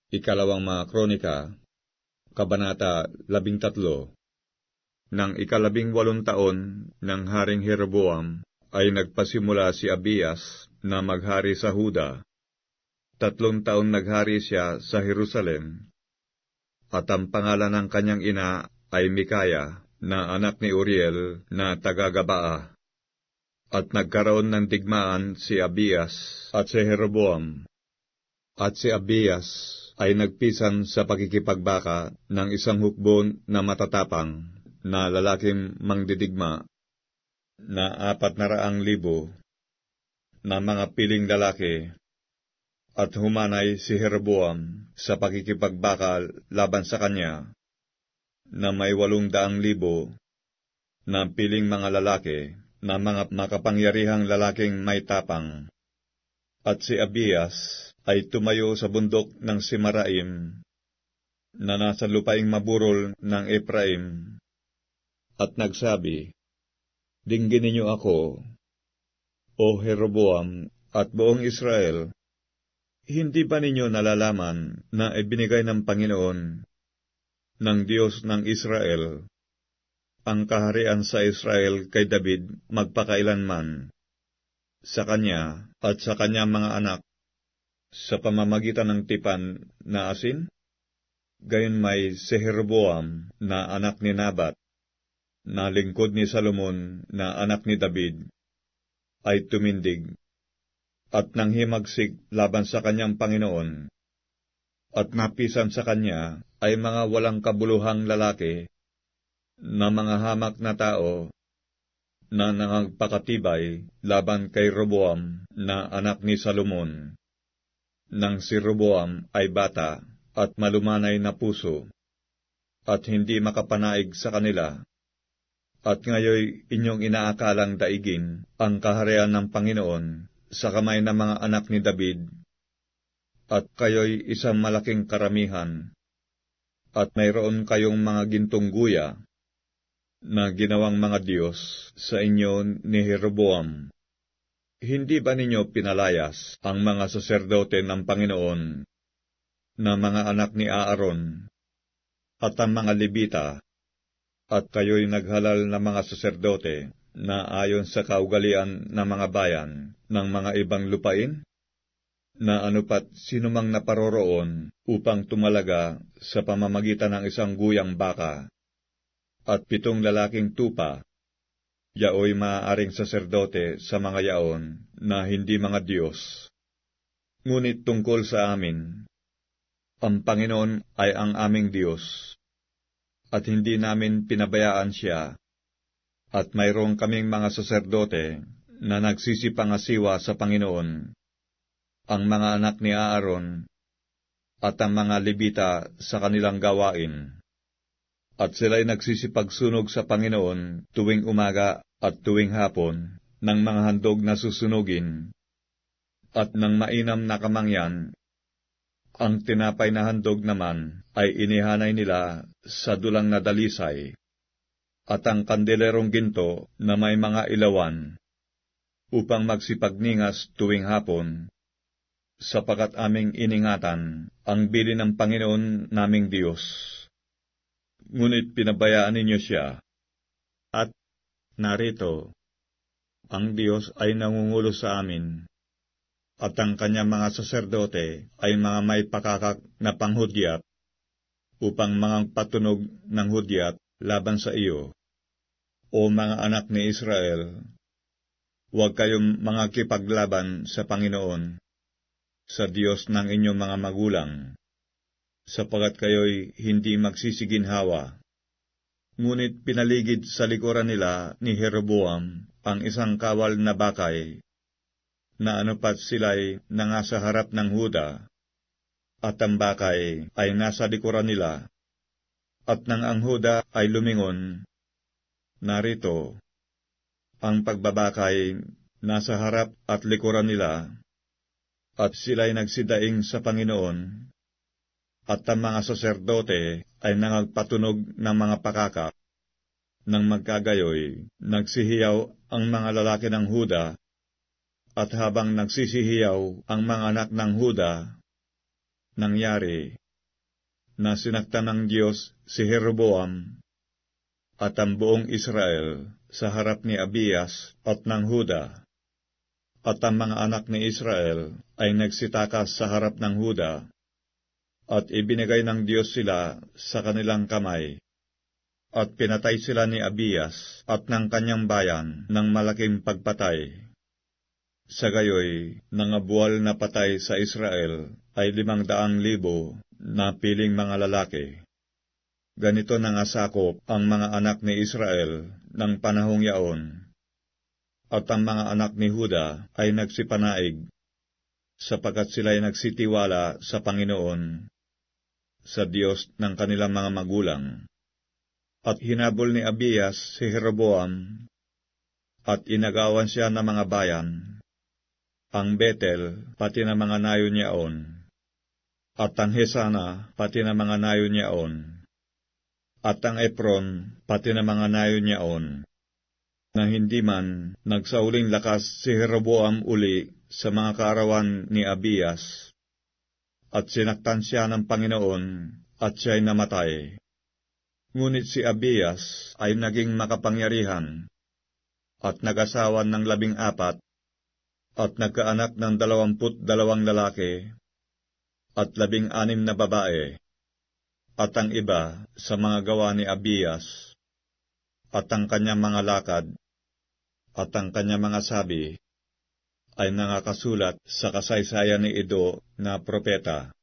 Ikalawang mga Kronika, Kabanata 13. Nang 18 taon ng Haring Jeroboam, ay nagpasimula si Abiyas na maghari sa Huda. 3 taon naghari siya sa Jerusalem, at ang pangalan ng kanyang ina ay Mikaya, na anak ni Uriel na taga-Gabaa. At nagkaroon ng digmaan si Abiyas at si Jeroboam. At si Abiyas ay nagpisan sa pakikipagbaka ng isang hukbo na matatapang na lalaking mangdidigma na 400,000 na mga piling lalaki, at humanay si Jeroboam sa pakikipagbaka laban sa kanya na may 800,000 na piling mga lalaki na mga makapangyarihang lalaking may tapang. At si Abiyas ay tumayo sa bundok ng Simaraim na nasa lupaing maburol ng Efraim, at nagsabi, "Dinggin ninyo ako, O Jeroboam at buong Israel. Hindi ba ninyo nalalaman na ibinigay ng Panginoon, ng Diyos ng Israel, ang kaharian sa Israel kay David magpakailanman, sa kanya at sa kanyang mga anak, sa pamamagitan ng tipan na asin? Gayon may si Jeroboam na anak ni Nabat, na lingkod ni Salomon na anak ni David, ay tumindig at nanghimagsik laban sa kanyang Panginoon, at napisan sa kanya ay mga walang kabuluhang lalaki, na mga hamak na tao, na nangagpakatibay laban kay Roboam na anak ni Salomon, nang si Roboam ay bata at malumanay na puso, at hindi makapanaig sa kanila. At ngayoy inyong inaakalang daigin ang kaharian ng Panginoon sa kamay ng mga anak ni David, at kayo'y isang malaking karamihan, at mayroon kayong mga gintong guya na ginawang mga Diyos sa inyo ni Jeroboam. Hindi ba ninyo pinalayas ang mga saserdote ng Panginoon, na mga anak ni Aaron, at ang mga Levita, at kayo'y naghalal na mga saserdote na ayon sa kaugalian ng mga bayan ng mga ibang lupain? Na anupat sinumang naparoroon upang tumalaga sa pamamagitan ng isang guyang baka at 7 lalaking tupa, yaoy maaaring saserdote sa mga yaon na hindi mga Diyos. Ngunit tungkol sa amin, ang Panginoon ay ang aming Diyos, at hindi namin pinabayaan siya, at mayroong kaming mga saserdote na nagsisipangasiwa sa Panginoon, ang mga anak ni Aaron, at ang mga Levita sa kanilang gawain. At sila'y nagsisipagsunog sa Panginoon tuwing umaga at tuwing hapon ng mga handog na susunugin, at ng mainam na kamangyan. Ang tinapay na handog naman ay inihanay nila sa dulang na dalisay, at ang kandelerong ginto na may mga ilawan, upang magsipagningas tuwing hapon, sapagat aming iningatan ang bilin ng Panginoon naming Diyos. Ngunit pinabayaan ninyo siya, at narito, ang Diyos ay nangungulo sa amin, at ang kanyang mga saserdote ay mga may pakakak na panghudyat, upang mga patunog ng hudyat laban sa iyo. O mga anak ni Israel, huwag kayong mga kipaglaban sa Panginoon, sa Diyos ng inyong mga magulang, sapagat kayo'y hindi magsisiginhawa. Ngunit pinaligid sa likuran nila ni Jeroboam ang isang kawal na bakay, na anupat sila'y nangasa harap ng Huda, at ang bakay ay nasa likuran nila, at nang ang Huda ay lumingon, narito, ang pagbabakay nasa harap at likuran nila, at sila'y nagsidaing sa Panginoon, at ang mga saserdote ay nangagpatunog ng mga pakaka. Nang magkagayoy, nagsihiyaw ang mga lalaki ng Huda, at habang nagsisihiyaw ang mga anak ng Huda, nangyari na sinaktan ng Diyos si Jeroboam at ang buong Israel sa harap ni Abiyas at ng Huda, at ang mga anak ni Israel ay nagsitakas sa harap ng Huda, at ibinigay ng Diyos sila sa kanilang kamay, at pinatay sila ni Abiyas at ng kanyang bayan ng malaking pagpatay. Sa gayoy, nangabuwal na patay sa Israel ay 500,000 na piling mga lalaki. Ganito nangasakop ang mga anak ni Israel ng panahong yaon. At ang mga anak ni Huda ay nagsipanaig, sapagkat sila'y nagsitiwala sa Panginoon, sa Diyos ng kanilang mga magulang. At hinabol ni Abiyas si Jeroboam, at inagawan siya ng mga bayan, ang Betel, pati na mga nayon niyaon, at ang Hesana, pati na mga nayon niyaon, at ang Epron, pati na mga nayon niyaon, na hindi man nagsauling lakas si Jeroboam uli sa mga kaarawan ni Abiyas, at sinaktan siya ng Panginoon, at siya'y namatay. Ngunit si Abiyas ay naging makapangyarihan, at nag-asawa ng 14, at nagkaanak ng 22 lalaki, at 16 na babae, at ang iba sa mga gawa ni Abiyas, at ang kanyang mga lakad, at ang kanyang mga sabi, ay nangakasulat sa kasaysayan ni Ido na propeta.